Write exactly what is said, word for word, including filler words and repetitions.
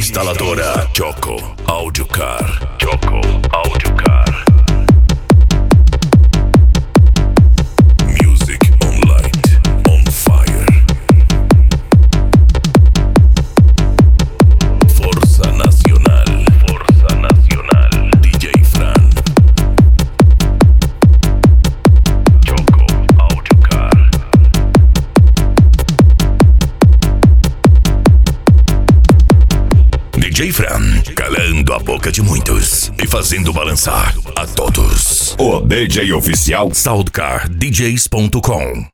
Instaladora Choco Audiocar. Choco Audiocar. Music on light, on fire. Força Nacional. Força Nacional. D J Fran. Choco Audiocar. D J Fran, calando a boca de muitos e fazendo balançar a todos. O D J oficial Soundcar D Js ponto com.